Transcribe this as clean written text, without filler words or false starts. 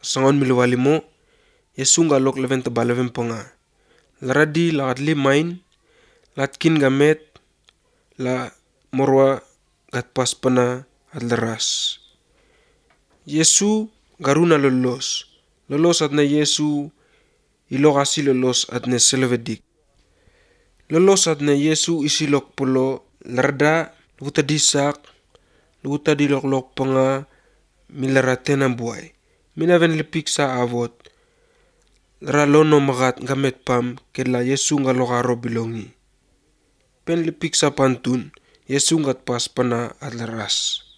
sangon milwalimo, Yesu ngalok leven tebaleven ponga. Laradi lakat limain, latkin gamet, la morwa gat pas pana atleras. Yesu garuna lolos atna Yesu ilokasi lolos atne selevedik. Lolos atna Yesu isilok polo larda luta disak, luta diloklok panga milaratena buai. Minaven lepik sa avot. Ralono magat gamet pam kedla Yesu ngalok aro bilongi. Pen lepik sa pantun, Yesu ngat pas pana atleras.